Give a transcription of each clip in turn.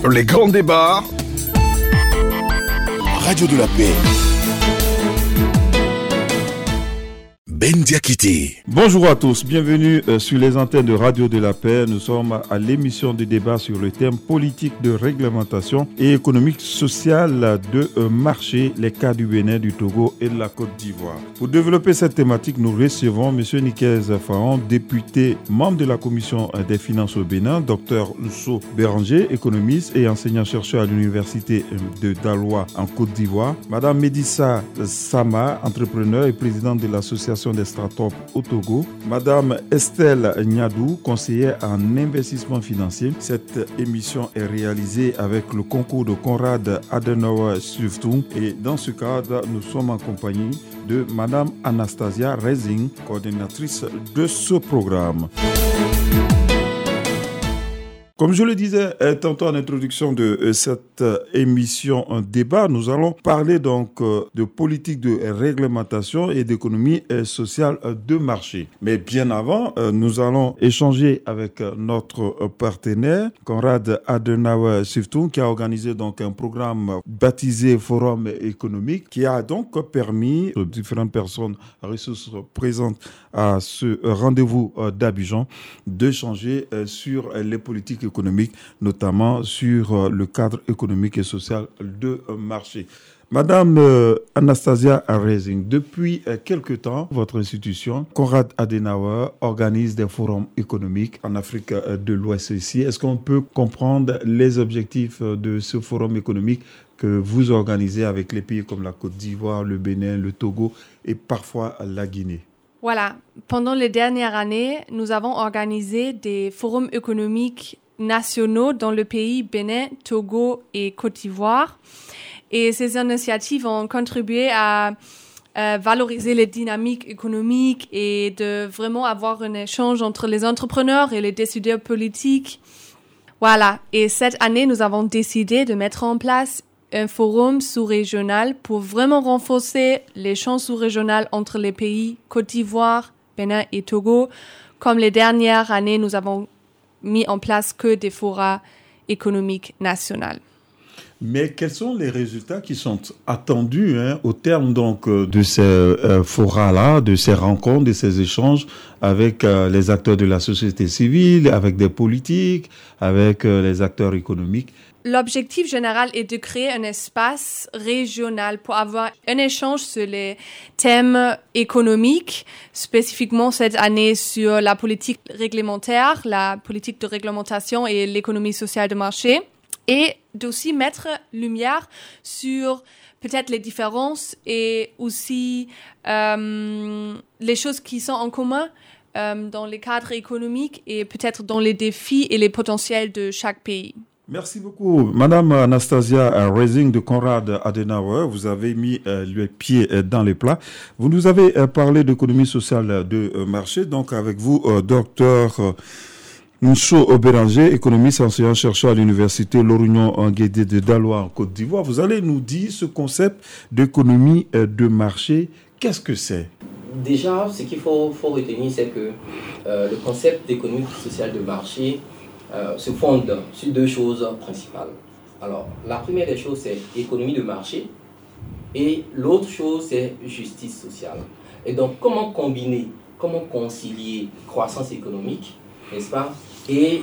Les grands débats. Radio de la Paix. Ben Diakité. Bonjour à tous, bienvenue sur les antennes de Radio de la Paix. Nous sommes à l'émission de débat sur le thème politique de réglementation et économique sociale de marché, les cas du Bénin, du Togo et de la Côte d'Ivoire. Pour développer cette thématique, nous recevons M. Nikez Faon, député, membre de la Commission des finances au Bénin, Dr Nso Béranger, économiste et enseignant-chercheur à l'Université de Daloa en Côte d'Ivoire, Mme Médissa Sama, entrepreneur et présidente de l'association des startups au Togo, Madame Estelle Niadou, conseillère en investissement financier. Cette émission est réalisée avec le concours de Konrad Adenauer Stiftung et dans ce cadre, nous sommes en compagnie de Madame Anastasia Rezing, coordinatrice de ce programme. Comme je le disais tantôt en introduction de cette émission, un débat, nous allons parler donc de politique de réglementation et d'économie sociale de marché. Mais bien avant, nous allons échanger avec notre partenaire, Konrad Adenauer Stiftung, qui a organisé donc un programme baptisé Forum économique, qui a donc permis aux différentes personnes ressources présentes à ce rendez-vous d'Abidjan d'échanger sur les politiques économique, notamment sur le cadre économique et social de marché. Madame Anastasia Rezing, depuis quelque temps, votre institution, Konrad Adenauer, organise des forums économiques en Afrique de l'Ouest ici. Est-ce qu'on peut comprendre les objectifs de ce forum économique que vous organisez avec les pays comme la Côte d'Ivoire, le Bénin, le Togo et parfois la Guinée? Voilà. Pendant les dernières années, nous avons organisé des forums économiques nationaux dans le pays Bénin, Togo et Côte d'Ivoire. Et ces initiatives ont contribué à valoriser les dynamiques économiques et de vraiment avoir un échange entre les entrepreneurs et les décideurs politiques. Voilà. Et cette année, nous avons décidé de mettre en place un forum sous-régional pour vraiment renforcer l'échange sous-régional entre les pays Côte d'Ivoire, Bénin et Togo. Comme les dernières années, nous avons mis en place que des forats économiques nationaux. Mais quels sont les résultats qui sont attendus au terme donc de ces forats-là, de ces rencontres, de ces échanges avec les acteurs de la société civile, avec des politiques, avec les acteurs économiques? L'objectif général est de créer un espace régional pour avoir un échange sur les thèmes économiques, spécifiquement cette année sur la politique réglementaire, la politique de réglementation et l'économie sociale de marché, et d'aussi mettre lumière sur peut-être les différences et aussi les choses qui sont en commun dans les cadres économiques et peut-être dans les défis et les potentiels de chaque pays. Merci beaucoup. Madame Anastasia Rezing de Konrad Adenauer, vous avez mis le pied dans les plats. Vous nous avez parlé d'économie sociale de marché. Donc avec vous, docteur Nso Béranger, économiste et enseignant-chercheur à l'université Lorugnon Nguédé de Daloa en Côte d'Ivoire. Vous allez nous dire ce concept d'économie de marché. Qu'est-ce que c'est? Déjà, ce qu'il faut retenir, c'est que le concept d'économie sociale de marché se fonde sur deux choses principales. Alors, la première des choses, c'est économie de marché et l'autre chose, c'est justice sociale. Et donc, comment combiner, comment concilier croissance économique, n'est-ce pas, et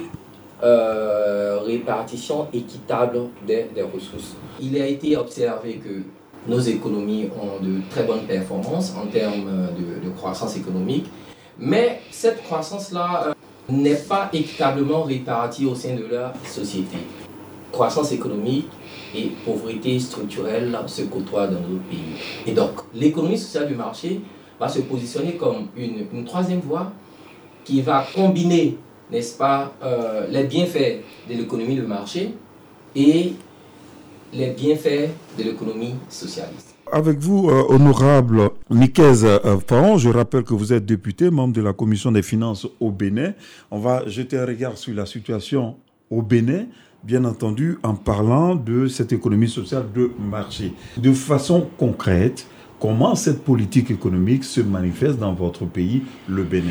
répartition équitable des ressources. Il a été observé que nos économies ont de très bonnes performances en termes de croissance économique, mais cette croissance-là n'est pas équitablement répartie au sein de la société. Croissance économique et pauvreté structurelle se côtoient dans notre pays. Et donc, l'économie sociale du marché va se positionner comme une troisième voie qui va combiner, n'est-ce pas, les bienfaits de l'économie de marché et les bienfaits de l'économie socialiste. Avec vous, honorable Nikez Faon, je rappelle que vous êtes député, membre de la Commission des finances au Bénin. On va jeter un regard sur la situation au Bénin, bien entendu, en parlant de cette économie sociale de marché. De façon concrète, comment cette politique économique se manifeste dans votre pays, le Bénin?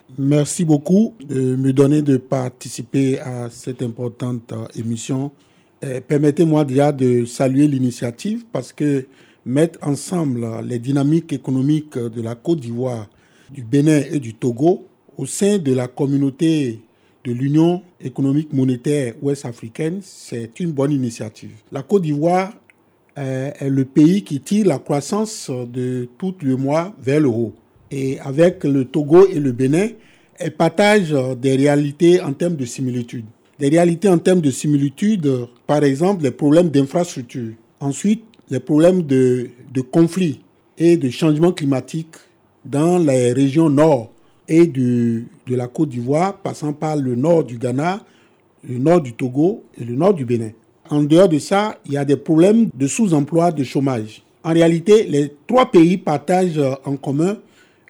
Merci beaucoup de me donner de participer à cette importante émission Permettez-moi déjà de saluer l'initiative parce que mettre ensemble les dynamiques économiques de la Côte d'Ivoire, du Bénin et du Togo au sein de la communauté de l'Union économique monétaire ouest-africaine, c'est une bonne initiative. La Côte d'Ivoire est le pays qui tire la croissance de tout le mois vers le haut. Et avec le Togo et le Bénin, elle partage des réalités en termes de similitudes. Des réalités en termes de similitudes, par exemple, les problèmes d'infrastructure. Ensuite, les problèmes de conflits et de changement climatique dans les régions nord et de la Côte d'Ivoire, passant par le nord du Ghana, le nord du Togo et le nord du Bénin. En dehors de ça, il y a des problèmes de sous-emploi, de chômage. En réalité, les trois pays partagent en commun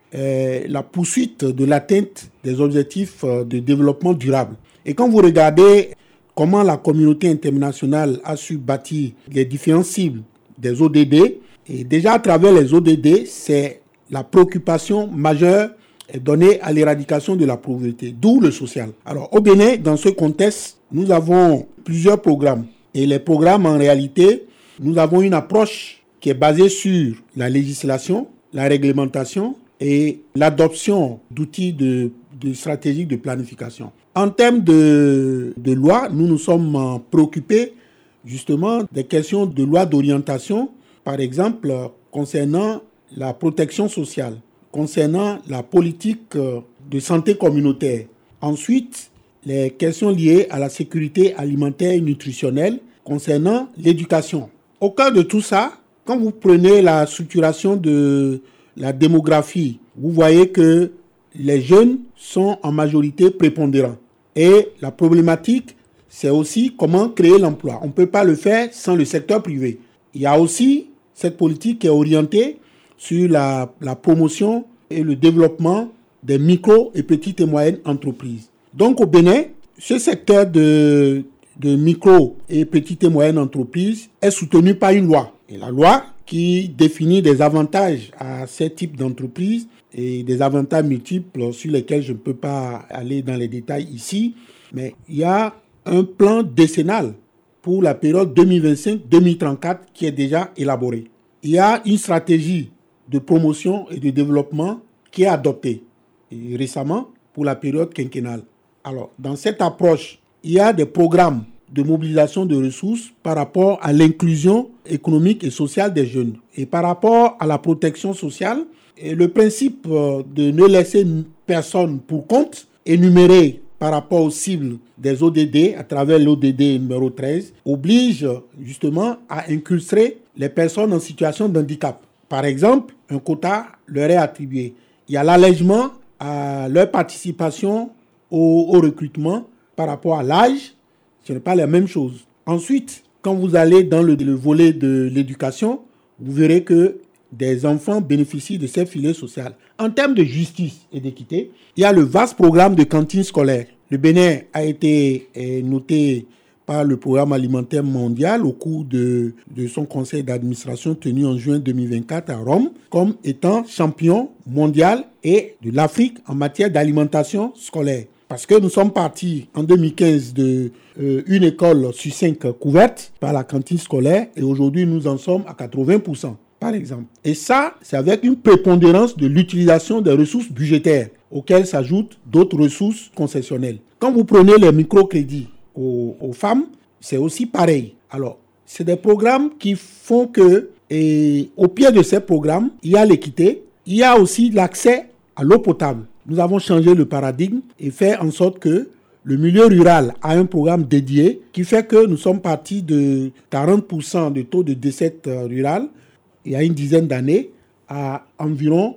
la poursuite de l'atteinte des objectifs de développement durable. Et quand vous regardez comment la communauté internationale a su bâtir les différentes cibles des ODD, et déjà à travers les ODD, c'est la préoccupation majeure donnée à l'éradication de la pauvreté, d'où le social. Alors au Bénin, dans ce contexte, nous avons plusieurs programmes. Et les programmes, en réalité, nous avons une approche qui est basée sur la législation, la réglementation et l'adoption d'outils de stratégiques de planification. En termes de loi, nous nous sommes préoccupés justement des questions de loi d'orientation, par exemple concernant la protection sociale, concernant la politique de santé communautaire. Ensuite, les questions liées à la sécurité alimentaire et nutritionnelle concernant l'éducation. Au cœur de tout ça, quand vous prenez la structuration de la démographie, vous voyez que les jeunes sont en majorité prépondérants. Et la problématique, c'est aussi comment créer l'emploi. On ne peut pas le faire sans le secteur privé. Il y a aussi cette politique qui est orientée sur la promotion et le développement des micro et petites et moyennes entreprises. Donc au Bénin, ce secteur de micro et petites et moyennes entreprises est soutenu par une loi. Et la loi qui définit des avantages à ces types d'entreprises et des avantages multiples sur lesquels je ne peux pas aller dans les détails ici, mais il y a un plan décennal pour la période 2025-2034 qui est déjà élaboré. Il y a une stratégie de promotion et de développement qui est adoptée récemment pour la période quinquennale. Alors, dans cette approche, il y a des programmes de mobilisation de ressources par rapport à l'inclusion économique et sociale des jeunes. Et par rapport à la protection sociale, le principe de ne laisser personne pour compte énuméré par rapport aux cibles des ODD à travers l'ODD numéro 13 oblige justement à incrustrer les personnes en situation de handicap. Par exemple, un quota leur est attribué. Il y a l'allègement à leur participation au recrutement par rapport à l'âge. Ce n'est pas la même chose. Ensuite, quand vous allez dans le volet de l'éducation, vous verrez que des enfants bénéficient de ces filets sociaux. En termes de justice et d'équité, il y a le vaste programme de cantines scolaires. Le Bénin a été noté par le Programme alimentaire mondial au cours de son conseil d'administration tenu en juin 2024 à Rome comme étant champion mondial et de l'Afrique en matière d'alimentation scolaire. Parce que nous sommes partis en 2015 de une école sur 5 couverte par la cantine scolaire et aujourd'hui nous en sommes à 80%. Par exemple. Et ça, c'est avec une prépondérance de l'utilisation des ressources budgétaires auxquelles s'ajoutent d'autres ressources concessionnelles. Quand vous prenez les microcrédits aux femmes, c'est aussi pareil. Alors, c'est des programmes qui font que, et au pied de ces programmes, il y a l'équité, il y a aussi l'accès à l'eau potable. Nous avons changé le paradigme et fait en sorte que le milieu rural a un programme dédié qui fait que nous sommes partis de 40% de taux de décès rural il y a une dizaine d'années à environ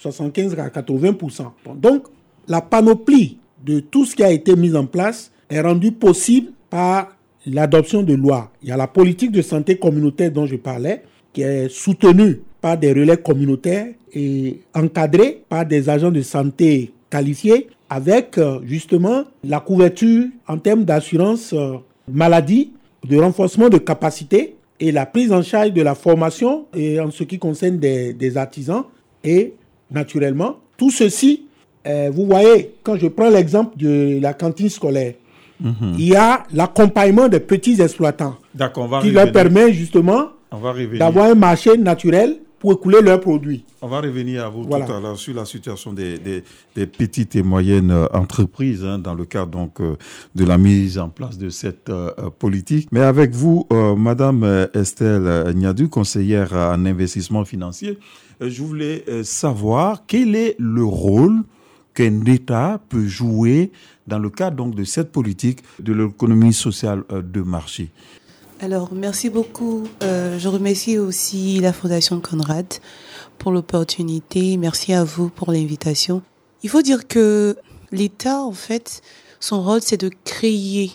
75 à 80%. Donc, la panoplie de tout ce qui a été mis en place est rendue possible par l'adoption de lois. Il y a la politique de santé communautaire dont je parlais, qui est soutenue par des relais communautaires et encadrée par des agents de santé qualifiés avec justement la couverture en termes d'assurance maladie, de renforcement de capacité et la prise en charge de la formation et en ce qui concerne des artisans. Et naturellement, tout ceci, vous voyez, quand je prends l'exemple de la cantine scolaire, il y a l'accompagnement des petits exploitants qui leur permet justement d'avoir un marché naturel pour écouler leurs produits. On va revenir à vous tout à l'heure sur la situation des petites et moyennes entreprises dans le cadre donc de la mise en place de cette politique. Mais avec vous, Madame Estelle Nyadou, conseillère en investissement financier, je voulais savoir quel est le rôle qu'un État peut jouer dans le cadre donc de cette politique de l'économie sociale de marché. Alors, merci beaucoup. Je remercie aussi la Fondation Conrad pour l'opportunité. Merci à vous pour l'invitation. Il faut dire que l'État, en fait, son rôle, c'est de créer,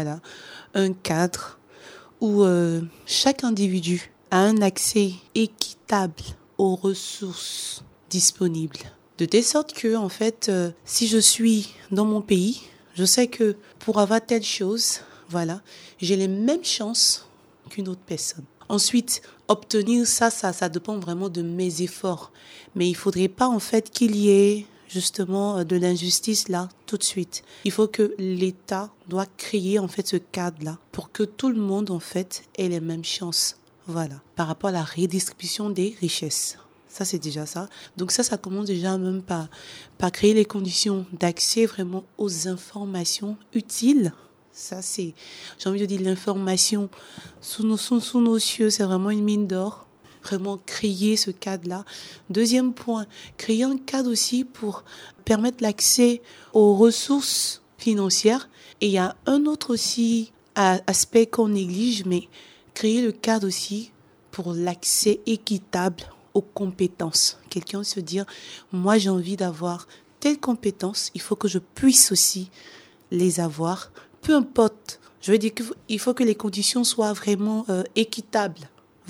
un cadre où chaque individu a un accès équitable aux ressources disponibles. De telle sorte que, en fait, si je suis dans mon pays, je sais que pour avoir telle chose, j'ai les mêmes chances qu'une autre personne. Ensuite, obtenir ça dépend vraiment de mes efforts. Mais il faudrait pas, en fait, qu'il y ait justement de l'injustice là, tout de suite. Il faut que l'État doit créer, en fait, ce cadre-là pour que tout le monde, en fait, ait les mêmes chances. Par rapport à la redistribution des richesses. Ça, c'est déjà ça. Donc ça commence déjà même par créer les conditions d'accès vraiment aux informations utiles. Ça, c'est, j'ai envie de dire, l'information sous nos cieux, c'est vraiment une mine d'or. Vraiment créer ce cadre-là. Deuxième point, créer un cadre aussi pour permettre l'accès aux ressources financières. Et il y a un autre aussi aspect qu'on néglige, mais créer le cadre aussi pour l'accès équitable aux compétences. Quelqu'un se dire, moi j'ai envie d'avoir telle compétence, il faut que je puisse aussi les avoir. Peu importe, je veux dire qu'il faut que les conditions soient vraiment équitables.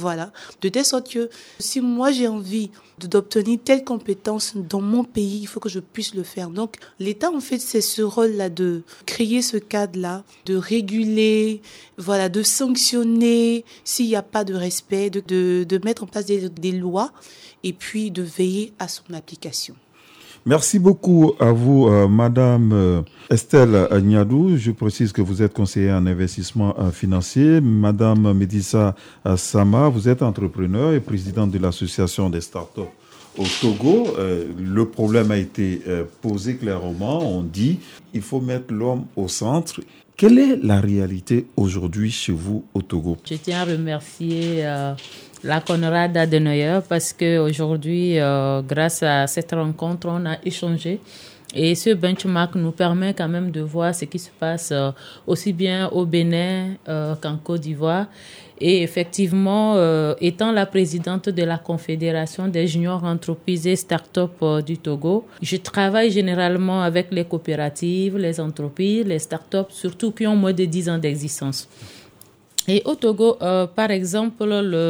De telle sorte que si moi j'ai envie d'obtenir telle compétence dans mon pays, il faut que je puisse le faire. Donc l'État, en fait, c'est ce rôle-là de créer ce cadre-là, de réguler, de sanctionner s'il n'y a pas de respect, de mettre en place des lois et puis de veiller à son application. Merci beaucoup à vous, Madame Estelle Nyadou. Je précise que vous êtes conseillère en investissement financier. Madame Médissa Sama, vous êtes entrepreneur et présidente de l'association des startups au Togo. Le problème a été posé clairement. On dit il faut mettre l'homme au centre. Quelle est la réalité aujourd'hui chez vous au Togo? Je tiens à remercier la Konrad Adenauer parce qu'aujourd'hui, grâce à cette rencontre, on a échangé. Et ce benchmark nous permet quand même de voir ce qui se passe aussi bien au Bénin qu'en Côte d'Ivoire. Et effectivement, étant la présidente de la Confédération des juniors entreprises et start-up du Togo, je travaille généralement avec les coopératives, les entreprises, les start-up, surtout qui ont moins de 10 ans d'existence. Et au Togo, par exemple,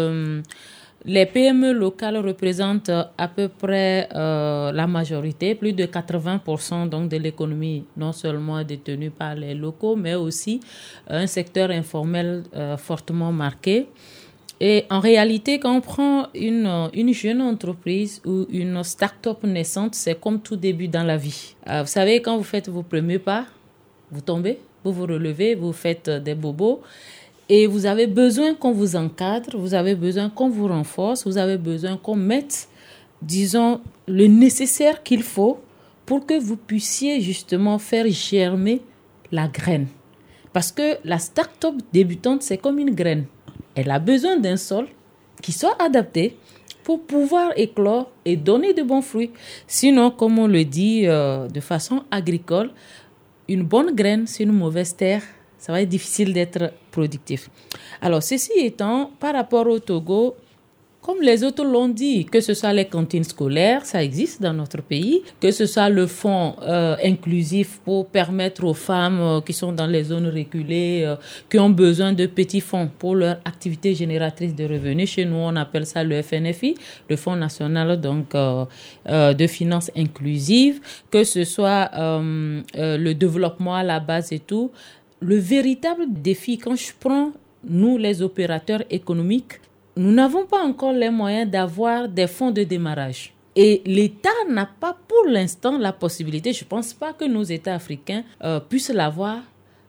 les PME locales représentent à peu près la majorité, plus de 80% donc de l'économie, non seulement détenue par les locaux, mais aussi un secteur informel fortement marqué. Et en réalité, quand on prend une jeune entreprise ou une start-up naissante, c'est comme tout début dans la vie. Vous savez, quand vous faites vos premiers pas, vous tombez, vous vous relevez, vous faites des bobos. Et vous avez besoin qu'on vous encadre, vous avez besoin qu'on vous renforce, vous avez besoin qu'on mette, disons, le nécessaire qu'il faut pour que vous puissiez justement faire germer la graine. Parce que la start-up débutante, c'est comme une graine. Elle a besoin d'un sol qui soit adapté pour pouvoir éclore et donner de bons fruits. Sinon, comme on le dit de façon agricole, une bonne graine, c'est une mauvaise terre. Ça va être difficile d'être productif. Alors, ceci étant, par rapport au Togo, comme les autres l'ont dit, que ce soit les cantines scolaires, ça existe dans notre pays, que ce soit le fonds inclusif pour permettre aux femmes qui sont dans les zones reculées, qui ont besoin de petits fonds pour leur activité génératrice de revenus. Chez nous, on appelle ça le FNFI, le Fonds national donc, de finances inclusives, que ce soit le développement à la base et tout. Le véritable défi, quand je prends, nous, les opérateurs économiques, nous n'avons pas encore les moyens d'avoir des fonds de démarrage. Et l'État n'a pas pour l'instant la possibilité, je ne pense pas que nos États africains puissent l'avoir,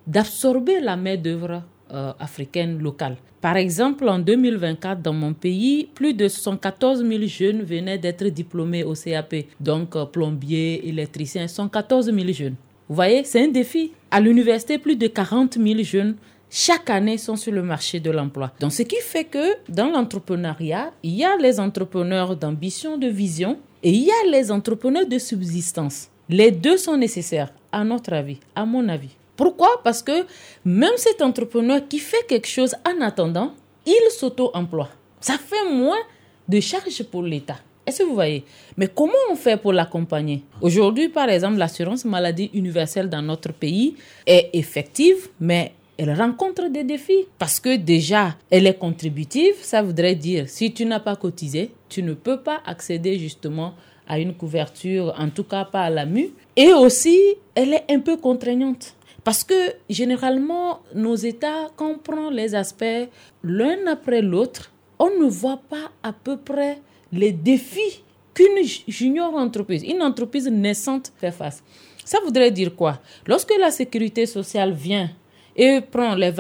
d'absorber la main-d'œuvre africaine locale. Par exemple, en 2024, dans mon pays, plus de 114 000 jeunes venaient d'être diplômés au CAP, donc plombiers, électriciens, 114 000 jeunes. Vous voyez, c'est un défi. À l'université, plus de 40 000 jeunes chaque année sont sur le marché de l'emploi. Donc, ce qui fait que dans l'entrepreneuriat, il y a les entrepreneurs d'ambition, de vision, et il y a les entrepreneurs de subsistance. Les deux sont nécessaires, à notre avis, à mon avis. Pourquoi ? Parce que même cet entrepreneur qui fait quelque chose en attendant, il s'auto-emploie. Ça fait moins de charges pour l'État. Est-ce que vous voyez ? Mais comment on fait pour l'accompagner ? Aujourd'hui, par exemple, l'assurance maladie universelle dans notre pays est effective, mais elle rencontre des défis. Parce que déjà, elle est contributive. Ça voudrait dire, si tu n'as pas cotisé, tu ne peux pas accéder justement à une couverture, en tout cas pas à la MU. Et aussi, elle est un peu contraignante. Parce que généralement, nos États, quand on prend les aspects l'un après l'autre, on ne voit pas à peu près les défis qu'une junior entreprise, une entreprise naissante fait face. Ça voudrait dire quoi ? Lorsque la sécurité sociale vient et prend les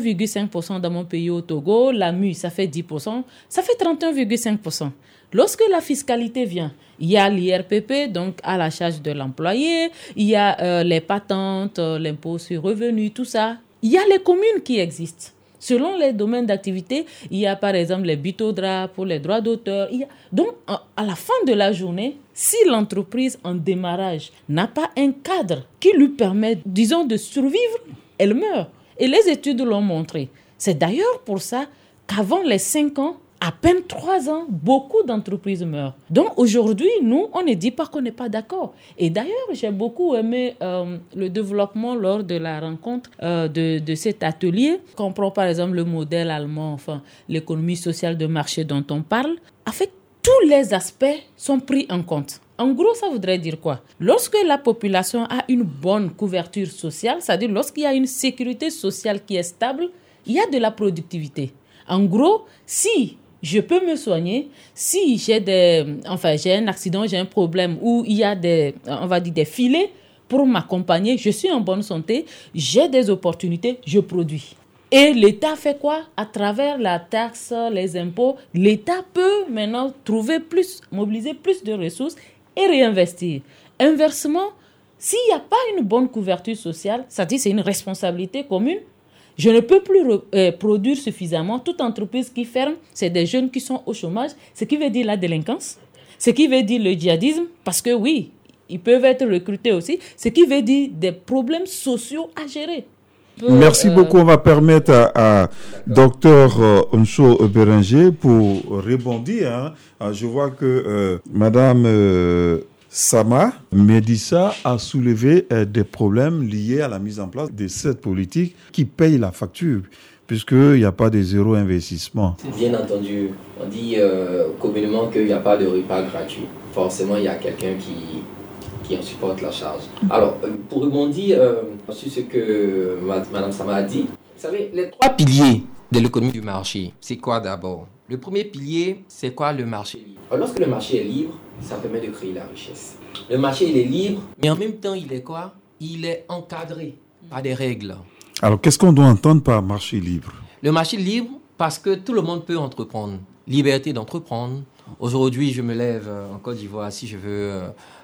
21,5% dans mon pays au Togo, la MU, ça fait 10%, ça fait 31,5%. Lorsque la fiscalité vient, il y a l'IRPP, donc à la charge de l'employé, il y a les patentes, l'impôt sur revenu, tout ça. Il y a les communes qui existent. Selon les domaines d'activité, il y a par exemple les BITODRA pour les droits d'auteur. Donc, à la fin de la journée, si l'entreprise en démarrage n'a pas un cadre qui lui permet, disons, de survivre, elle meurt. Et les études l'ont montré. C'est d'ailleurs pour ça qu'avant les 5 ans, à peine 3 ans, beaucoup d'entreprises meurent. Donc aujourd'hui, nous, on ne dit pas qu'on n'est pas d'accord. Et d'ailleurs, j'ai beaucoup aimé le développement lors de la rencontre de cet atelier. Quand on prend par exemple le modèle allemand, enfin l'économie sociale de marché dont on parle, en fait, tous les aspects sont pris en compte. En gros, ça voudrait dire quoi ? Lorsque la population a une bonne couverture sociale, c'est-à-dire lorsqu'il y a une sécurité sociale qui est stable, il y a de la productivité. En gros, si je peux me soigner, si j'ai un accident, j'ai un problème où il y a des filets pour m'accompagner, je suis en bonne santé, j'ai des opportunités, je produis. Et l'État fait quoi ? À travers la taxe, les impôts, l'État peut maintenant mobiliser plus de ressources et réinvestir. Inversement, s'il n'y a pas une bonne couverture sociale, c'est-à-dire c'est une responsabilité commune, je ne peux plus produire suffisamment. Toute entreprise qui ferme, c'est des jeunes qui sont au chômage, ce qui veut dire la délinquance, ce qui veut dire le djihadisme, parce que oui, ils peuvent être recrutés aussi, ce qui veut dire des problèmes sociaux à gérer. Merci beaucoup. On va permettre à Dr Oncho Bérenger pour rebondir. Je vois que Madame Sama Medissa a soulevé des problèmes liés à la mise en place de cette politique qui paye la facture, puisqu'il n'y a pas de zéro investissement. Bien entendu, on dit communément qu'il n'y a pas de repas gratuit. Forcément, il y a quelqu'un qui en supporte la charge. Alors, pour rebondir sur ce que Mme Sama a dit, vous savez, les 3 piliers de l'économie du marché, c'est quoi d'abord ? Le premier pilier, c'est quoi le marché libre ? Alors, lorsque le marché est libre, ça permet de créer la richesse. Le marché, il est libre, mais en même temps, il est quoi ? Il est encadré par des règles. Alors, qu'est-ce qu'on doit entendre par marché libre ? Le marché libre, parce que tout le monde peut entreprendre. Liberté d'entreprendre. Aujourd'hui, je me lève en Côte d'Ivoire, si je veux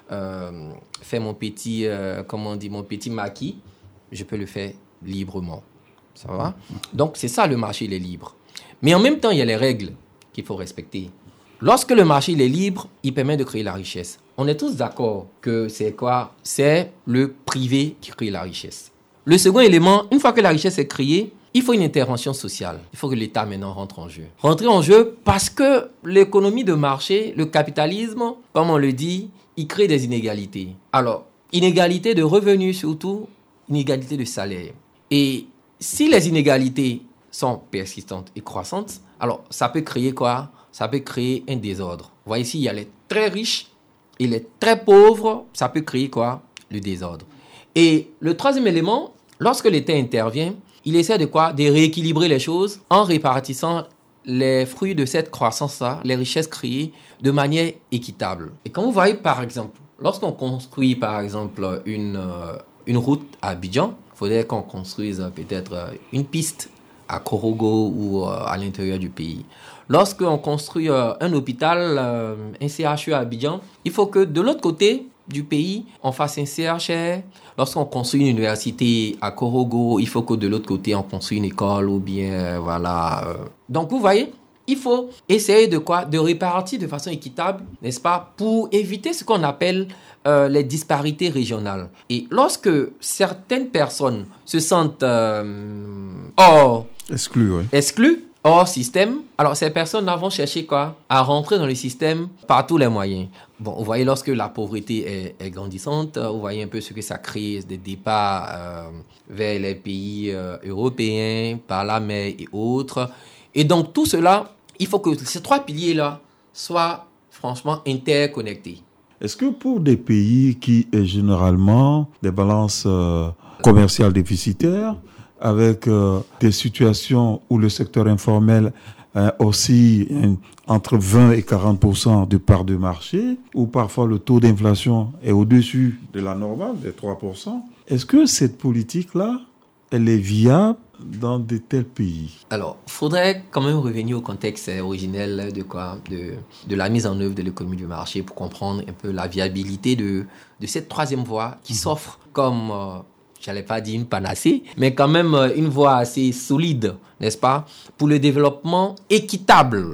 faire mon petit maquis, je peux le faire librement. Ça va ? Donc, c'est ça, le marché, il est libre. Mais en même temps, il y a les règles qu'il faut respecter. Lorsque le marché il est libre, il permet de créer la richesse. On est tous d'accord que c'est quoi ? C'est le privé qui crée la richesse. Le second élément, une fois que la richesse est créée, il faut une intervention sociale. Il faut que l'État maintenant rentre en jeu. Rentrer en jeu parce que l'économie de marché, le capitalisme, comme on le dit, il crée des inégalités. Alors, inégalité de revenus surtout, inégalité de salaire. Et si les inégalités sont persistantes et croissantes, alors ça peut créer quoi ? Ça peut créer un désordre. Vous voyez ici, il y a les très riches et les très pauvres, ça peut créer quoi ? Le désordre. Et le troisième élément, lorsque l'État intervient, il essaie de quoi ? De rééquilibrer les choses en répartissant les fruits de cette croissance-là, les richesses créées, de manière équitable. Et quand vous voyez, par exemple, lorsqu'on construit, par exemple, une route à Abidjan, faudrait qu'on construise peut-être une piste à Korogo ou à l'intérieur du pays. Lorsqu'on construit un hôpital, un CHU à Abidjan, il faut que de l'autre côté du pays, on fasse un CHR. Lorsqu'on construit une université à Korogo, il faut que de l'autre côté, on construise une école ou bien, voilà. Donc, vous voyez, il faut essayer de répartir de façon équitable, n'est-ce pas, pour éviter ce qu'on appelle les disparités régionales. Et lorsque certaines personnes se sentent exclues, hors système, alors ces personnes vont chercher quoi? À rentrer dans le système par tous les moyens. Bon, vous voyez, lorsque la pauvreté est grandissante, vous voyez un peu ce que ça crée, des départs vers les pays européens, par la mer et autres. Et donc, tout cela, il faut que ces trois piliers-là soient franchement interconnectés. Est-ce que pour des pays qui ont généralement des balances commerciales déficitaires, avec des situations où le secteur informel aussi entre 20 et 40% de part de marché, où parfois le taux d'inflation est au-dessus de la normale, des 3%, est-ce que cette politique-là, elle est viable dans de tels pays? Alors, il faudrait quand même revenir au contexte originel de la mise en œuvre de l'économie du marché pour comprendre un peu la viabilité de cette troisième voie qui s'offre comme, je n'allais pas dire une panacée, mais quand même une voie assez solide, n'est-ce pas, pour le développement équitable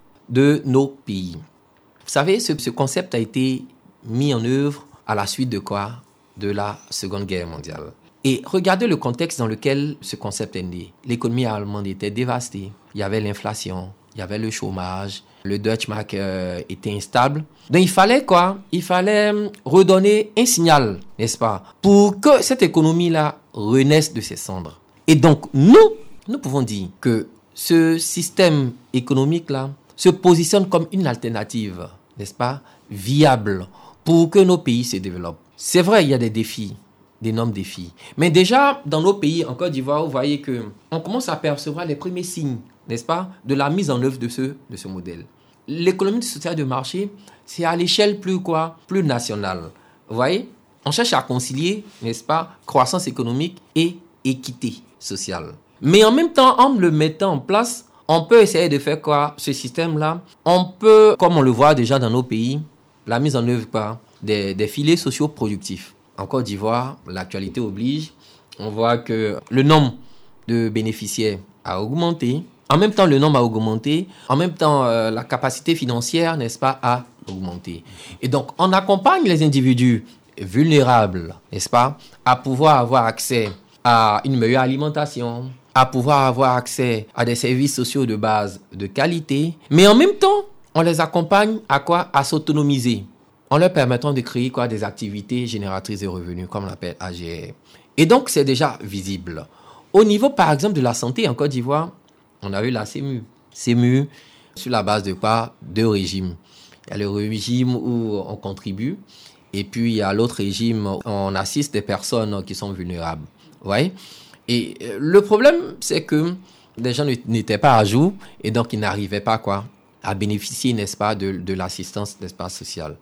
de nos pays. Vous savez, ce concept a été mis en œuvre à la suite de quoi? De la Seconde Guerre mondiale. Et regardez le contexte dans lequel ce concept est né. L'économie allemande était dévastée. Il y avait l'inflation, il y avait le chômage, le Deutsche Mark était instable. Donc il fallait quoi? Il fallait redonner un signal, n'est-ce pas? Pour que cette économie-là renaisse de ses cendres. Et donc nous pouvons dire que ce système économique-là se positionne comme une alternative, n'est-ce pas? Viable pour que nos pays se développent. C'est vrai, il y a des défis. D'énormes défis. Mais déjà, dans nos pays, en Côte d'Ivoire, vous voyez qu'on commence à percevoir les premiers signes, n'est-ce pas, de la mise en œuvre de ce modèle. L'économie sociale de marché, c'est à l'échelle plus nationale. Vous voyez, on cherche à concilier, n'est-ce pas, croissance économique et équité sociale. Mais en même temps, en le mettant en place, on peut essayer de faire quoi, ce système-là. On peut, comme on le voit déjà dans nos pays, la mise en œuvre des filets sociaux productifs. En Côte d'Ivoire, l'actualité oblige, on voit que le nombre de bénéficiaires a augmenté. En même temps, le nombre a augmenté. En même temps, la capacité financière, n'est-ce pas, a augmenté. Et donc, on accompagne les individus vulnérables, n'est-ce pas, à pouvoir avoir accès à une meilleure alimentation, à pouvoir avoir accès à des services sociaux de base de qualité. Mais en même temps, on les accompagne à quoi? À s'autonomiser. En leur permettant de créer des activités génératrices de revenus, comme on l'appelle AGR. Et donc, c'est déjà visible. Au niveau, par exemple, de la santé en Côte d'Ivoire, on a eu la CEMU. CEMU, sur la base de quoi? Deux régimes. Il y a le régime où on contribue, et puis il y a l'autre régime où on assiste des personnes qui sont vulnérables. Ouais. Et le problème, c'est que les gens n'étaient pas à jour, et donc ils n'arrivaient pas à bénéficier, n'est-ce pas, de l'assistance, n'est-ce pas, sociale.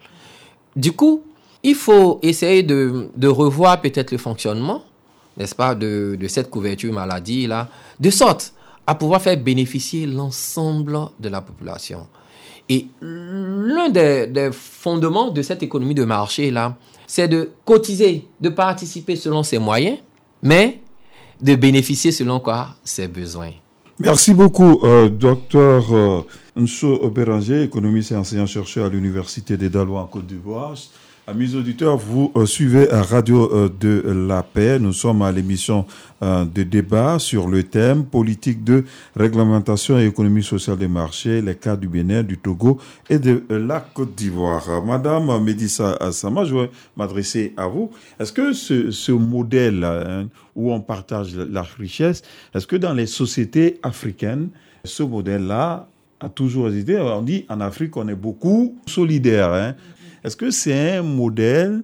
Du coup, il faut essayer de revoir peut-être le fonctionnement, n'est-ce pas, de cette couverture maladie-là, de sorte à pouvoir faire bénéficier l'ensemble de la population. Et l'un des fondements de cette économie de marché-là, c'est de cotiser, de participer selon ses moyens, mais de bénéficier selon ses besoins. Merci beaucoup, docteur Nso Béranger, économiste et enseignant-chercheur à l'Université des Dalois en Côte d'Ivoire. Amis auditeurs, vous suivez à Radio de la Paix. Nous sommes à l'émission de débat sur le thème politique de réglementation et économie sociale des marchés, les cas du Bénin, du Togo et de la Côte d'Ivoire. Madame Médissa Sama, je vais m'adresser à vous. Est-ce que ce modèle où on partage la richesse, est-ce que dans les sociétés africaines, ce modèle-là a toujours existé? On dit en Afrique, on est beaucoup solidaires. Est-ce que c'est un modèle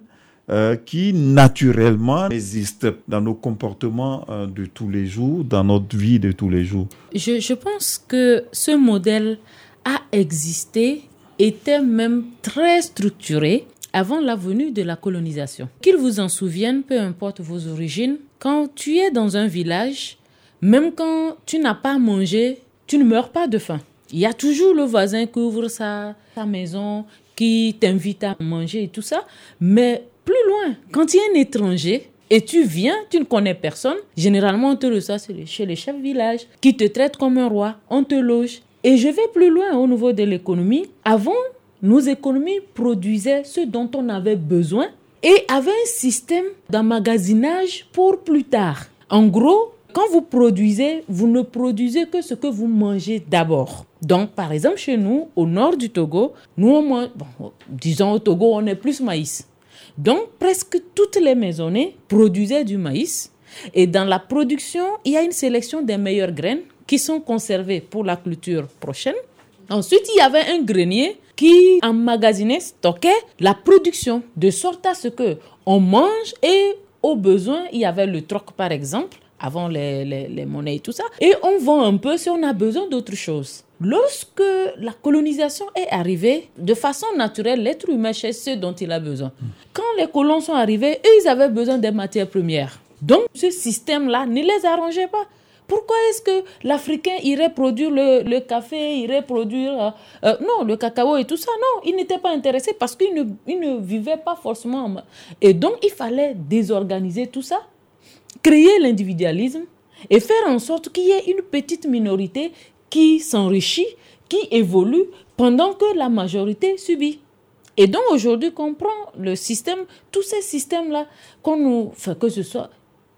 qui naturellement existe dans nos comportements de tous les jours, dans notre vie de tous les jours? Je pense que ce modèle a existé, était même très structuré avant la venue de la colonisation. Qu'ils vous en souviennent, peu importe vos origines, quand tu es dans un village, même quand tu n'as pas mangé, tu ne meurs pas de faim. Il y a toujours le voisin qui ouvre sa maison, qui t'invite à manger et tout ça. Mais plus loin, quand il y a un étranger et tu viens, tu ne connais personne, généralement on te reçoit chez les chefs village qui te traitent comme un roi, on te loge. Et je vais plus loin au niveau de l'économie. Avant, nos économies produisaient ce dont on avait besoin et avaient un système d'emmagasinage pour plus tard. En gros, quand vous produisez, vous ne produisez que ce que vous mangez d'abord. Donc, par exemple, chez nous, au nord du Togo, disons au Togo, on est plus maïs. Donc, presque toutes les maisonnées produisaient du maïs. Et dans la production, il y a une sélection des meilleures graines qui sont conservées pour la culture prochaine. Ensuite, il y avait un grenier qui emmagasinait, stockait la production, de sorte à ce qu'on mange et au besoin, il y avait le troc par exemple, avant les monnaies et tout ça, et on vend un peu si on a besoin d'autre chose. Lorsque la colonisation est arrivée, de façon naturelle, l'être humain cherche ce dont il a besoin. Quand les colons sont arrivés, eux, ils avaient besoin des matières premières. Donc, ce système-là ne les arrangeait pas. Pourquoi est-ce que l'Africain irait produire le café, irait produire le cacao et tout ça? Non, il n'était pas intéressé parce qu'il ne vivait pas forcément. Et donc, il fallait désorganiser tout ça, créer l'individualisme et faire en sorte qu'il y ait une petite minorité qui s'enrichit, qui évolue pendant que la majorité subit. Et donc, aujourd'hui, qu'on prend le système, tous ces systèmes-là, que ce soit...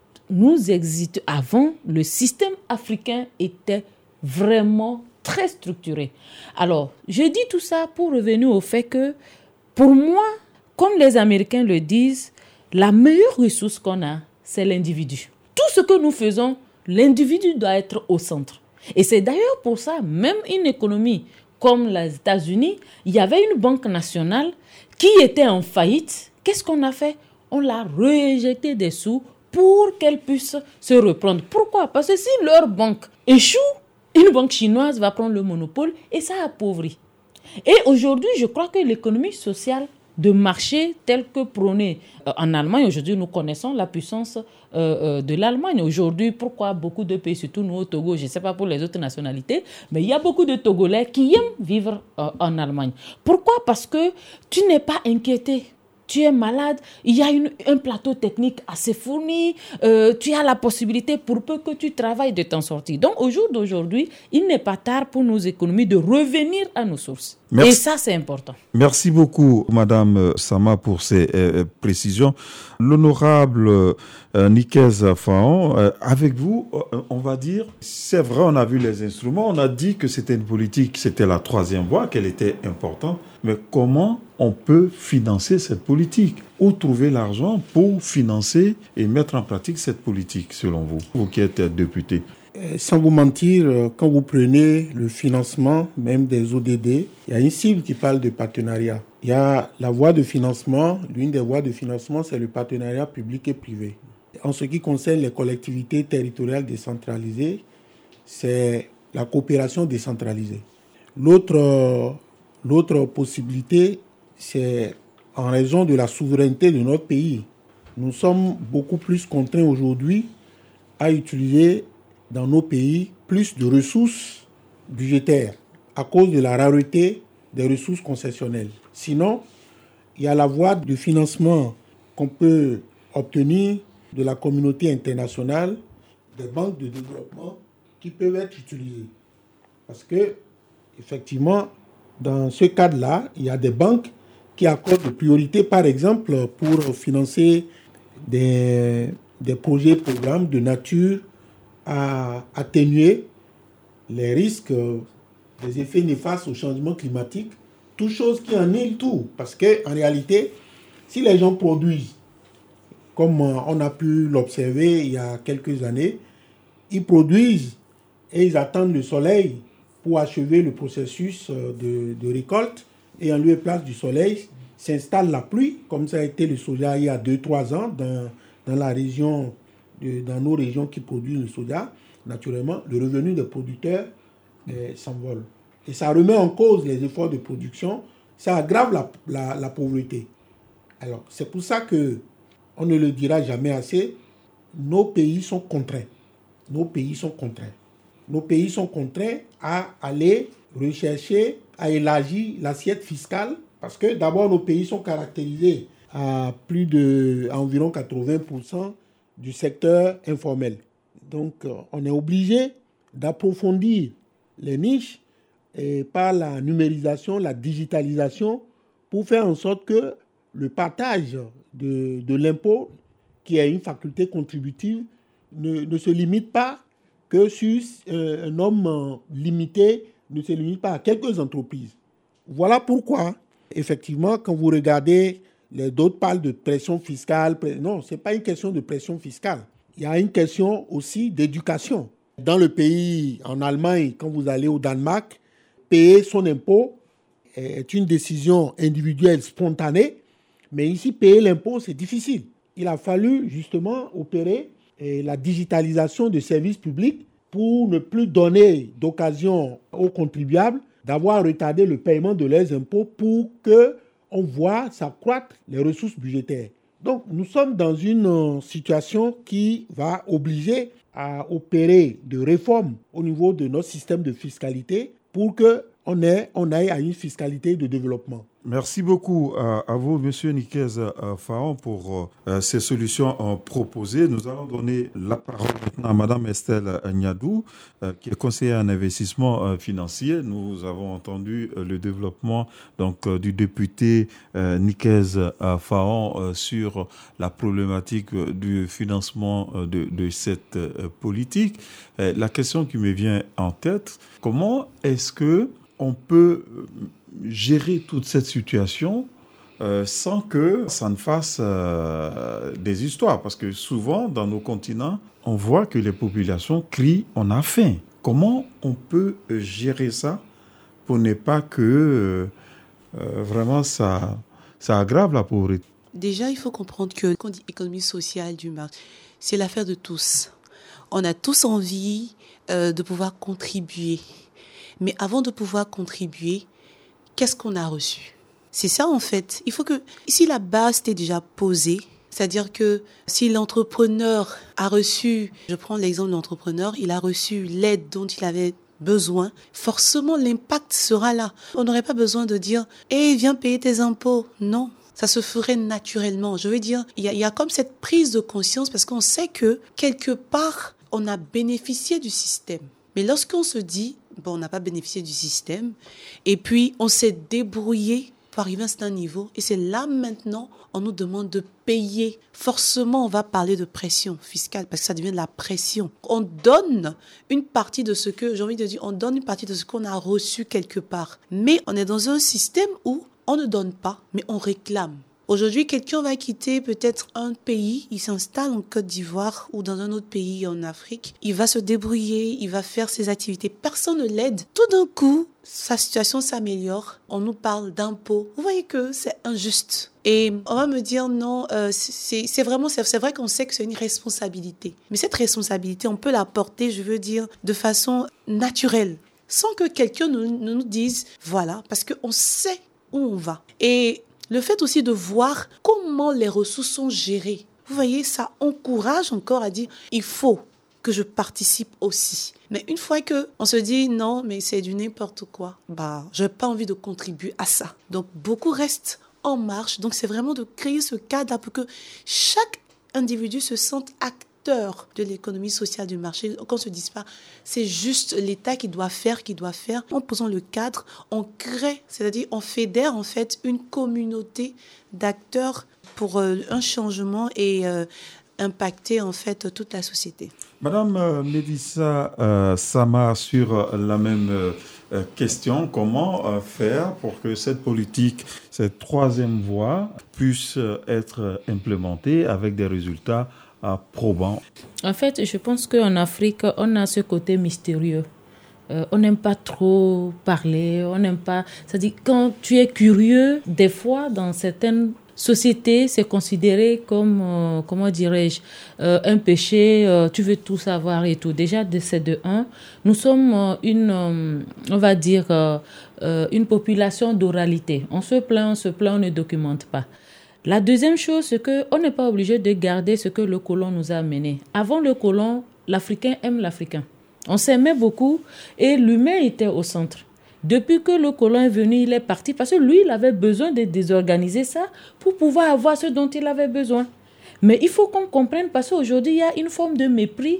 Nous existons. Avant, le système africain était vraiment très structuré. Alors, je dis tout ça pour revenir au fait que, pour moi, comme les Américains le disent, la meilleure ressource qu'on a, c'est l'individu. Tout ce que nous faisons, l'individu doit être au centre. Et c'est d'ailleurs pour ça, même une économie comme les États-Unis, il y avait une banque nationale qui était en faillite. Qu'est-ce qu'on a fait? On l'a réinjecté des sous pour qu'elle puisse se reprendre. Pourquoi? Parce que si leur banque échoue, une banque chinoise va prendre le monopole et ça appauvrit. Et aujourd'hui, je crois que l'économie sociale de marché telle que prônée en Allemagne, aujourd'hui nous connaissons la puissance de l'Allemagne. Aujourd'hui, pourquoi beaucoup de pays, surtout nous au Togo, je ne sais pas pour les autres nationalités, mais il y a beaucoup de Togolais qui aiment vivre en Allemagne. Pourquoi? Parce que tu n'es pas inquiété. Tu es malade, il y a un plateau technique assez fourni, tu as la possibilité pour peu que tu travailles de t'en sortir. Donc au jour d'aujourd'hui, il n'est pas tard pour nos économies de revenir à nos sources. Merci. Et ça, c'est important. Merci beaucoup, Madame Sama, pour ces précisions. L'honorable Nikez Faon, avec vous, on va dire, c'est vrai, on a vu les instruments, on a dit que c'était une politique, c'était la troisième voie, qu'elle était importante, mais comment on peut financer cette politique? Où trouver l'argent pour financer et mettre en pratique cette politique, selon vous, vous qui êtes député? Sans vous mentir, quand vous prenez le financement, même des ODD, il y a une cible qui parle de partenariat. Il y a la voie de financement, l'une des voies de financement, c'est le partenariat public et privé. En ce qui concerne les collectivités territoriales décentralisées, c'est la coopération décentralisée. L'autre possibilité, c'est en raison de la souveraineté de notre pays. Nous sommes beaucoup plus contraints aujourd'hui à utiliser dans nos pays plus de ressources budgétaires à cause de la rareté des ressources concessionnelles. Sinon, il y a la voie de financement qu'on peut obtenir de la communauté internationale, des banques de développement qui peuvent être utilisées. Parce que, effectivement, dans ce cadre-là, il y a des banques qui accordent de priorité, par exemple, pour financer des projets, programmes de nature à atténuer les risques des effets néfastes au changement climatique, toutes choses qui annulent tout. Parce qu'en réalité, si les gens produisent, comme on a pu l'observer il y a quelques années, ils produisent et ils attendent le soleil pour achever le processus de récolte, et en lieu et place du soleil s'installe la pluie, comme ça a été le soja il y a 2-3 ans dans la région, dans nos régions qui produisent le soja. Naturellement, le revenu des producteurs s'envole. Et ça remet en cause les efforts de production, ça aggrave la pauvreté. Alors, c'est pour ça que, on ne le dira jamais assez, nos pays sont contraints. Nos pays sont contraints. Nos pays sont contraints à aller rechercher, à élargir l'assiette fiscale, parce que d'abord, nos pays sont caractérisés à environ 80% du secteur informel. Donc, on est obligé d'approfondir les niches et par la numérisation, la digitalisation, pour faire en sorte que le partage de l'impôt, qui est une faculté contributive, ne se limite pas que sur un nombre limité, ne se limite pas à quelques entreprises. Voilà pourquoi, effectivement, quand vous regardez, d'autres parlent de pression fiscale. Non, ce n'est pas une question de pression fiscale. Il y a une question aussi d'éducation. Dans le pays, en Allemagne, quand vous allez au Danemark, payer son impôt est une décision individuelle spontanée, mais ici, payer l'impôt, c'est difficile. Il a fallu justement opérer la digitalisation des services publics pour ne plus donner d'occasion aux contribuables d'avoir retardé le paiement de leurs impôts pour qu'on voit s'accroître les ressources budgétaires. Donc, nous sommes dans une situation qui va obliger à opérer de réformes au niveau de notre système de fiscalité pour qu'on aille à une fiscalité de développement. Merci beaucoup à vous, M. Nikez Faon, pour ces solutions proposées. Nous allons donner la parole maintenant à Mme Estelle Niadou, qui est conseillère en investissement financier. Nous avons entendu le développement du député Nikez Faon sur la problématique du financement de cette politique. La question qui me vient en tête, comment est-ce qu'on peut gérer toute cette situation sans que ça ne fasse des histoires. Parce que souvent, dans nos continents, on voit que les populations crient « on a faim ». Comment on peut gérer ça pour ne pas que vraiment ça aggrave la pauvreté? Déjà, il faut comprendre que quand on dit économie sociale du marché, c'est l'affaire de tous. On a tous envie de pouvoir contribuer. Mais avant de pouvoir contribuer, qu'est-ce qu'on a reçu? C'est ça, en fait. Il faut que, si la base est déjà posée, c'est-à-dire que si l'entrepreneur a reçu, je prends l'exemple de l'entrepreneur, il a reçu l'aide dont il avait besoin, forcément l'impact sera là. On n'aurait pas besoin de dire « viens payer tes impôts ». Non, ça se ferait naturellement. Je veux dire, il y a comme cette prise de conscience parce qu'on sait que quelque part, on a bénéficié du système. Mais lorsqu'on se dit on n'a pas bénéficié du système. Et puis, on s'est débrouillé pour arriver à un certain niveau. Et c'est là, maintenant, on nous demande de payer. Forcément, on va parler de pression fiscale parce que ça devient de la pression. On donne une partie de ce que, j'ai envie de dire, on donne une partie de ce qu'on a reçu quelque part. Mais on est dans un système où on ne donne pas, mais on réclame. Aujourd'hui, quelqu'un va quitter peut-être un pays, il s'installe en Côte d'Ivoire ou dans un autre pays en Afrique. Il va se débrouiller, il va faire ses activités. Personne ne l'aide. Tout d'un coup, sa situation s'améliore. On nous parle d'impôts. Vous voyez que c'est injuste. Et on va me dire non, c'est vrai qu'on sait que c'est une responsabilité. Mais cette responsabilité, on peut la porter, je veux dire, de façon naturelle. Sans que quelqu'un ne nous dise, voilà, parce qu'on sait où on va. Et le fait aussi de voir comment les ressources sont gérées. Vous voyez, ça encourage encore à dire, il faut que je participe aussi. Mais une fois qu'on se dit, non, mais c'est du n'importe quoi, je n'ai pas envie de contribuer à ça. Donc, beaucoup restent en marche. Donc, c'est vraiment de créer ce cadre pour que chaque individu se sente acteur de l'économie sociale du marché. Qu'on ne se dise pas, c'est juste l'État qui doit faire. En posant le cadre, on crée, c'est-à-dire on fédère en fait une communauté d'acteurs pour un changement et impacter en fait toute la société. Madame Médissa Sama, sur la même question, comment faire pour que cette politique, cette troisième voie, puisse être implémentée avec des résultats probants? En fait, je pense qu'en Afrique, on a ce côté mystérieux. On n'aime pas trop parler, on n'aime pas... C'est-à-dire, quand tu es curieux, des fois, dans certaines sociétés, c'est considéré comme, comment dirais-je, un péché, tu veux tout savoir et tout. Déjà, c'est de un. Nous sommes on va dire, une population d'oralité. On se plaint, on ne documente pas. La deuxième chose, c'est qu'on n'est pas obligé de garder ce que le colon nous a amené. Avant le colon, l'Africain aime l'Africain. On s'aimait beaucoup et l'humain était au centre. Depuis que le colon est venu, il est parti parce que lui, il avait besoin de désorganiser ça pour pouvoir avoir ce dont il avait besoin. Mais il faut qu'on comprenne parce qu'aujourd'hui, il y a une forme de mépris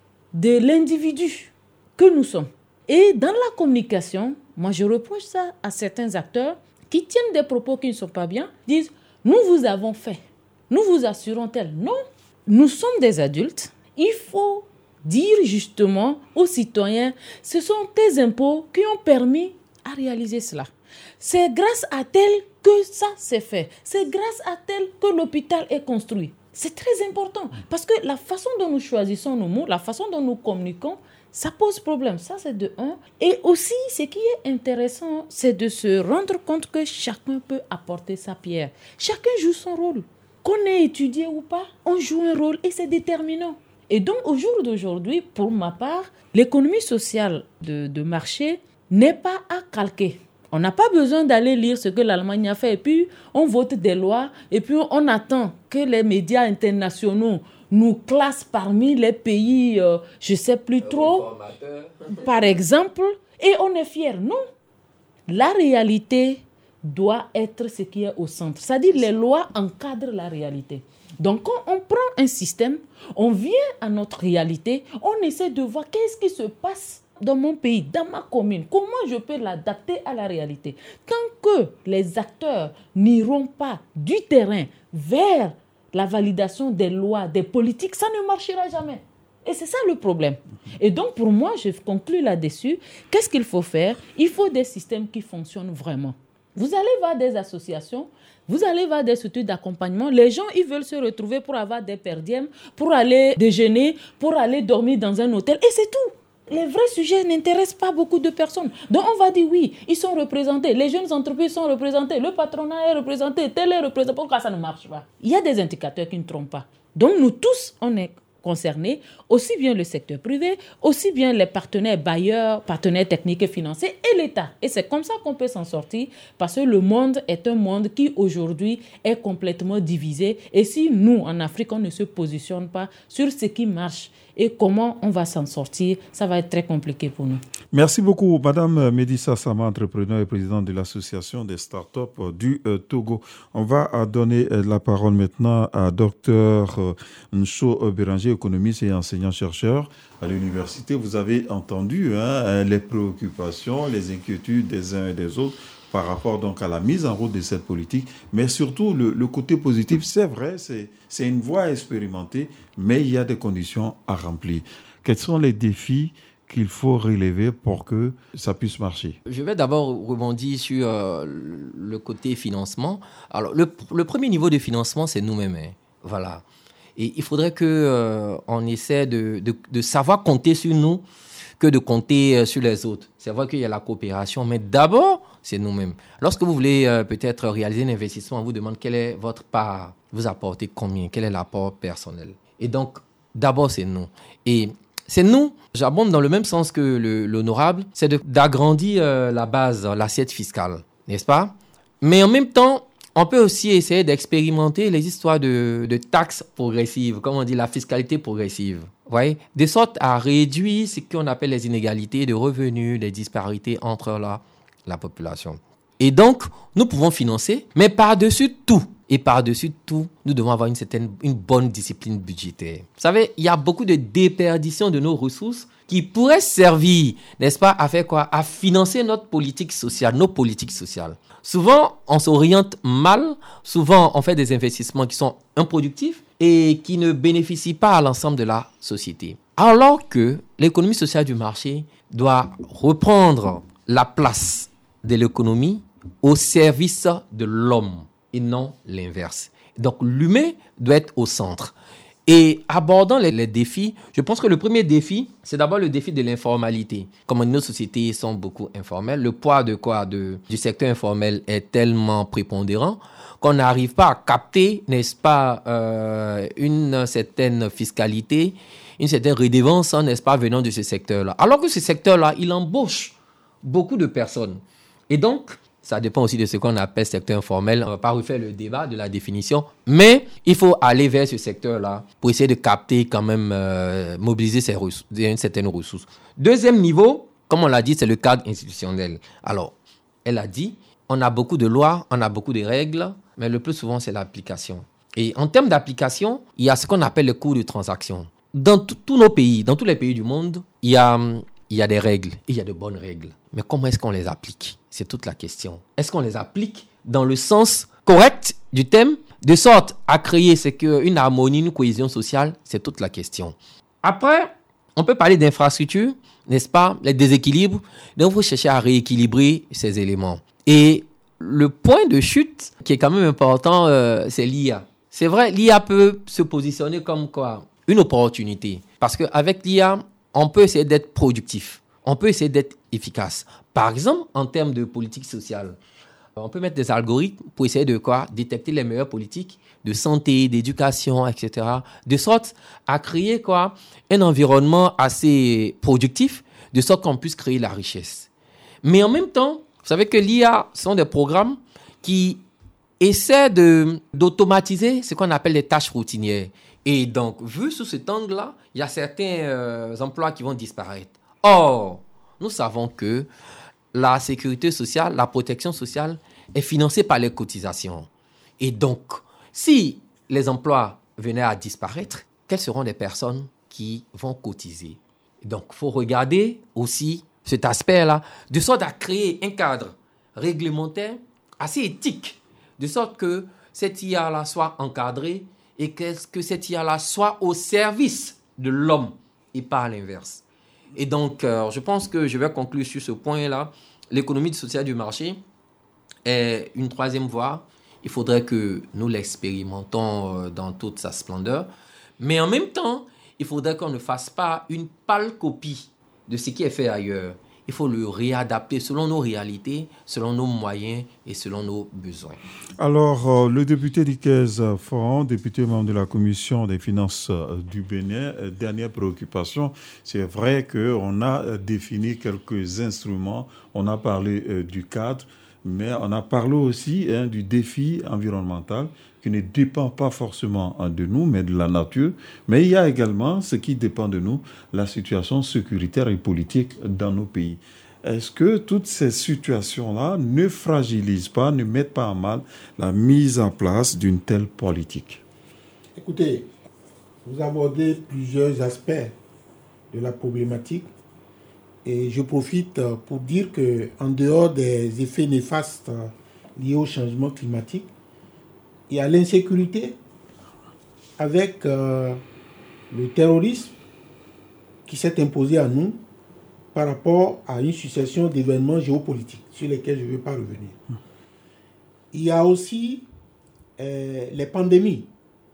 de l'individu que nous sommes. Et dans la communication, moi je reproche ça à certains acteurs qui tiennent des propos qui ne sont pas bien, disent « nous vous avons fait, nous vous assurons tel ». Non, nous sommes des adultes, il faut dire justement aux citoyens, ce sont tes impôts qui ont permis à réaliser cela. C'est grâce à tel que ça s'est fait. C'est grâce à tel que l'hôpital est construit. C'est très important parce que la façon dont nous choisissons nos mots, la façon dont nous communiquons, ça pose problème. Ça, c'est de un. Et aussi, ce qui est intéressant, c'est de se rendre compte que chacun peut apporter sa pierre. Chacun joue son rôle. Qu'on ait étudié ou pas, on joue un rôle et c'est déterminant. Et donc, au jour d'aujourd'hui, pour ma part, l'économie sociale de marché n'est pas à calquer. On n'a pas besoin d'aller lire ce que l'Allemagne a fait et puis on vote des lois et puis on attend que les médias internationaux nous classent parmi les pays, je ne sais plus trop, par exemple, et on est fiers. Non, la réalité doit être ce qui est au centre. C'est-à-dire les lois encadrent la réalité. Donc, quand on prend un système, on vient à notre réalité, on essaie de voir qu'est-ce qui se passe dans mon pays, dans ma commune, comment je peux l'adapter à la réalité. Tant que les acteurs n'iront pas du terrain vers la validation des lois, des politiques, ça ne marchera jamais. Et c'est ça le problème. Et donc, pour moi, je conclue là-dessus. Qu'est-ce qu'il faut faire? Il faut des systèmes qui fonctionnent vraiment. Vous allez voir des associations, vous allez voir des structures d'accompagnement. Les gens, ils veulent se retrouver pour avoir des per diem, pour aller déjeuner, pour aller dormir dans un hôtel. Et c'est tout. Les vrais sujets n'intéressent pas beaucoup de personnes. Donc, on va dire oui, ils sont représentés. Les jeunes entreprises sont représentées. Le patronat est représenté. Tel est représenté. Pourquoi ça ne marche pas? Il y a des indicateurs qui ne trompent pas. Donc, nous tous, on est concernés, aussi bien le secteur privé, aussi bien les partenaires bailleurs, partenaires techniques et financiers et l'État. Et c'est comme ça qu'on peut s'en sortir parce que le monde est un monde qui aujourd'hui est complètement divisé. Et si nous, en Afrique, on ne se positionne pas sur ce qui marche et comment on va s'en sortir, ça va être très compliqué pour nous. Merci beaucoup, Madame Médissa Sama, entrepreneur et présidente de l'Association des startups du Togo. On va donner la parole maintenant à Dr Ncho Béranger, économiste et enseignant-chercheur à l'université. Vous avez entendu les préoccupations, les inquiétudes des uns et des autres par rapport donc à la mise en route de cette politique, mais surtout le côté positif, c'est vrai, c'est une voie expérimentée, mais il y a des conditions à remplir. Quels sont les défis qu'il faut relever pour que ça puisse marcher? Je vais d'abord rebondir sur le côté financement. Alors, le premier niveau de financement, c'est nous-mêmes. Voilà. Et il faudrait qu'on essaie de savoir compter sur nous que de compter sur les autres. C'est vrai qu'il y a la coopération, mais d'abord, c'est nous-mêmes. Lorsque vous voulez peut-être réaliser un investissement, on vous demande quelle est votre part, vous apportez combien, quel est l'apport personnel. Et donc, d'abord, c'est nous. Et c'est nous, j'abonde dans le même sens que l'honorable, c'est d'agrandir la base, l'assiette fiscale, n'est-ce pas? Mais en même temps, on peut aussi essayer d'expérimenter les histoires de taxes progressives, comme on dit, la fiscalité progressive. Voyez, de sorte à réduire ce qu'on appelle les inégalités de revenus, les disparités entre la population. Et donc, nous pouvons financer, mais par-dessus tout, nous devons avoir une bonne discipline budgétaire. Vous savez, il y a beaucoup de déperdition de nos ressources qui pourraient servir, n'est-ce pas, à faire quoi? À financer notre politique sociale, nos politiques sociales. Souvent, on s'oriente mal, souvent, on fait des investissements qui sont improductifs et qui ne bénéficient pas à l'ensemble de la société. Alors que l'économie sociale du marché doit reprendre la place de l'économie au service de l'homme et non l'inverse. Donc, l'humain doit être au centre. Et abordant les défis, je pense que le premier défi, c'est d'abord le défi de l'informalité. Comme nos sociétés sont beaucoup informelles, le poids du secteur informel est tellement prépondérant qu'on n'arrive pas à capter, n'est-ce pas, une certaine fiscalité, une certaine redevance, n'est-ce pas, venant de ce secteur-là. Alors que ce secteur-là, il embauche beaucoup de personnes. Et donc, Ça dépend aussi de ce qu'on appelle secteur informel. On ne va pas refaire le débat de la définition. Mais il faut aller vers ce secteur-là pour essayer de capter quand même, mobiliser une certaine ressource. Deuxième niveau, comme on l'a dit, c'est le cadre institutionnel. Alors, elle a dit, on a beaucoup de lois, on a beaucoup de règles, mais le plus souvent, c'est l'application. Et en termes d'application, il y a ce qu'on appelle le coût de transaction. Dans tous nos pays, dans tous les pays du monde, il y a des règles, il y a de bonnes règles. Mais comment est-ce qu'on les applique? C'est toute la question. Est-ce qu'on les applique dans le sens correct du thème, de sorte à créer une harmonie, une cohésion sociale? C'est toute la question. Après, on peut parler d'infrastructure, n'est-ce pas? Les déséquilibres. Donc, il faut chercher à rééquilibrer ces éléments. Et le point de chute qui est quand même important, c'est l'IA. C'est vrai, l'IA peut se positionner comme quoi? Une opportunité. Parce qu'avec l'IA, on peut essayer d'être productif. On peut essayer d'être efficace. Par exemple, en termes de politique sociale, on peut mettre des algorithmes pour essayer de détecter les meilleures politiques de santé, d'éducation, etc. De sorte à créer un environnement assez productif, de sorte qu'on puisse créer la richesse. Mais en même temps, vous savez que l'IA sont des programmes qui essaient d'automatiser ce qu'on appelle les tâches routinières. Et donc, vu sous cet angle-là, il y a certains emplois qui vont disparaître. Or, nous savons que la sécurité sociale, la protection sociale est financée par les cotisations. Et donc, si les emplois venaient à disparaître, quelles seront les personnes qui vont cotiser? Donc, il faut regarder aussi cet aspect-là, de sorte à créer un cadre réglementaire assez éthique, de sorte que cette IA-là soit encadrée et que cette IA-là soit au service de l'homme et pas à l'inverse. Et donc, je pense que je vais conclure sur ce point-là. L'économie sociale du marché est une troisième voie. Il faudrait que nous l'expérimentons dans toute sa splendeur. Mais en même temps, il faudrait qu'on ne fasse pas une pâle copie de ce qui est fait ailleurs. Il faut le réadapter selon nos réalités, selon nos moyens et selon nos besoins. Alors, le député Dikez Foran, député membre de la Commission des finances du Bénin, dernière préoccupation, c'est vrai qu'on a défini quelques instruments, on a parlé du cadre, mais on a parlé aussi du défi environnemental qui ne dépend pas forcément de nous, mais de la nature. Mais il y a également ce qui dépend de nous, la situation sécuritaire et politique dans nos pays. Est-ce que toutes ces situations-là ne fragilisent pas, ne mettent pas en mal la mise en place d'une telle politique? Écoutez, vous abordez plusieurs aspects de la problématique et je profite pour dire qu'en dehors des effets néfastes liés au changement climatique, il y a l'insécurité avec le terrorisme qui s'est imposé à nous par rapport à une succession d'événements géopolitiques sur lesquels je ne vais pas revenir. Il y a aussi les pandémies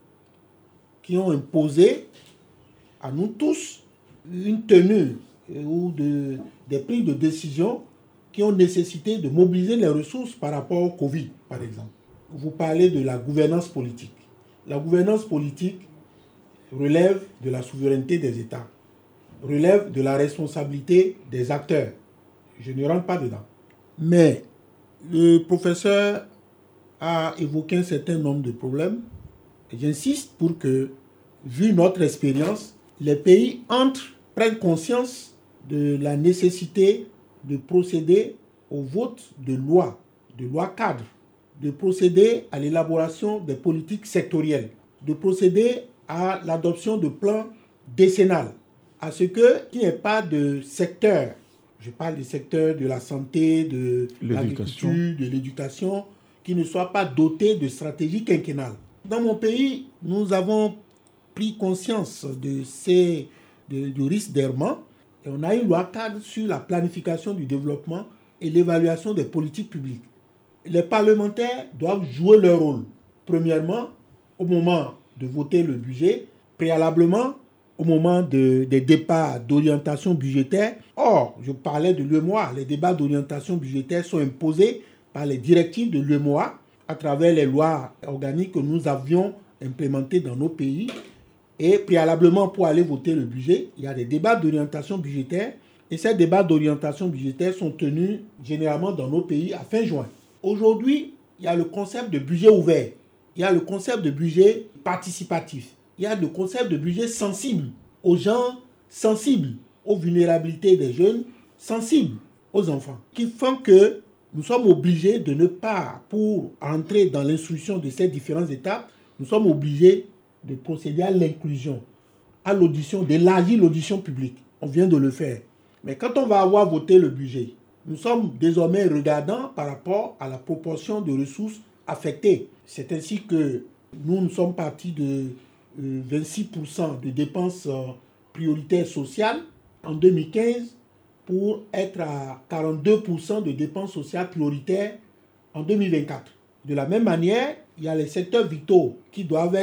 qui ont imposé à nous tous une tenue ou des prises de décision qui ont nécessité de mobiliser les ressources par rapport au Covid, par exemple. Vous parlez de la gouvernance politique. La gouvernance politique relève de la souveraineté des États, relève de la responsabilité des acteurs. Je ne rentre pas dedans. Mais le professeur a évoqué un certain nombre de problèmes. Et j'insiste pour que, vu notre expérience, les pays prennent conscience de la nécessité de procéder au vote de lois cadres, de procéder à l'élaboration des politiques sectorielles, de procéder à l'adoption de plans décennales, à ce qu'il n'y ait pas de secteur, je parle du secteur de la santé, de l'agriculture, de l'éducation, qui ne soit pas doté de stratégies quinquennales. Dans mon pays, nous avons pris conscience du risque d'errement et on a une loi cadre sur la planification du développement et l'évaluation des politiques publiques. Les parlementaires doivent jouer leur rôle. Premièrement, au moment de voter le budget, préalablement, au moment des débats d'orientation budgétaire. Or, je parlais de l'UEMOA. Les débats d'orientation budgétaire sont imposés par les directives de l'UEMOA à travers les lois organiques que nous avions implémentées dans nos pays. Et préalablement, pour aller voter le budget, il y a des débats d'orientation budgétaire. Et ces débats d'orientation budgétaire sont tenus généralement dans nos pays à fin juin. Aujourd'hui, il y a le concept de budget ouvert, il y a le concept de budget participatif, il y a le concept de budget sensible aux gens, sensible aux vulnérabilités des jeunes, sensible aux enfants, qui font que nous sommes obligés de ne pas, pour entrer dans l'instruction de ces différentes étapes, nous sommes obligés de procéder à l'inclusion, à l'audition, d'élargir l'audition publique. On vient de le faire. Mais quand on va avoir voté le budget, nous sommes désormais regardants par rapport à la proportion de ressources affectées. C'est ainsi que nous sommes partis de 26% de dépenses prioritaires sociales en 2015 pour être à 42% de dépenses sociales prioritaires en 2024. De la même manière, il y a les secteurs vitaux qui doivent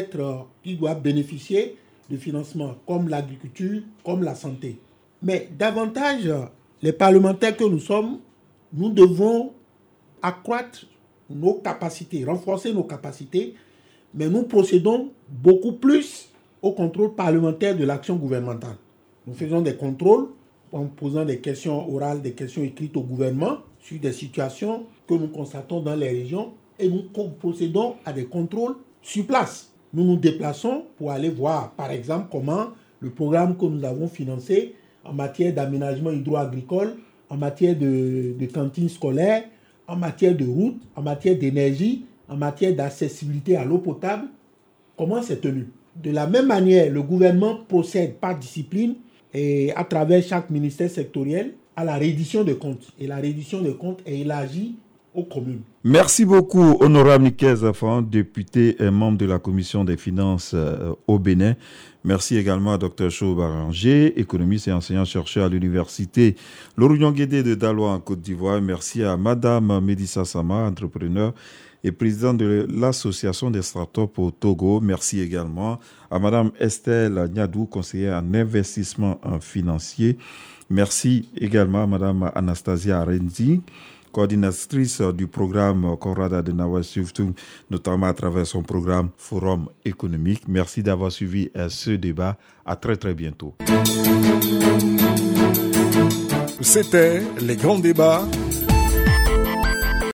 bénéficier de financement, comme l'agriculture, comme la santé. Mais davantage, les parlementaires que nous sommes, nous devons accroître nos capacités, renforcer nos capacités, mais nous procédons beaucoup plus au contrôle parlementaire de l'action gouvernementale. Nous faisons des contrôles en posant des questions orales, des questions écrites au gouvernement sur des situations que nous constatons dans les régions et nous procédons à des contrôles sur place. Nous nous déplaçons pour aller voir, par exemple, comment le programme que nous avons financé en matière d'aménagement hydro-agricole, en matière de cantines scolaires, en matière de routes, en matière d'énergie, en matière d'accessibilité à l'eau potable, comment c'est tenu. De la même manière, le gouvernement procède par discipline et à travers chaque ministère sectoriel à la reddition des comptes. Et la reddition des comptes est élargie aux communes. Merci beaucoup, honorable Nicaise Zafan, député et membre de la commission des finances au Bénin. Merci également à Dr Chou Baranger, économiste et enseignant-chercheur à l'université Laurion Guédé de Daloa en Côte d'Ivoire. Merci à Madame Médissa Sama, entrepreneur et présidente de l'association des startups au Togo. Merci également à Madame Estelle Niadou, conseillère en investissement financier. Merci également à Madame Anastasia Renzi, coordinatrice du programme Conrad Adenauer, notamment à travers son programme Forum économique. Merci d'avoir suivi ce débat. À très très bientôt. C'était Les Grands Débats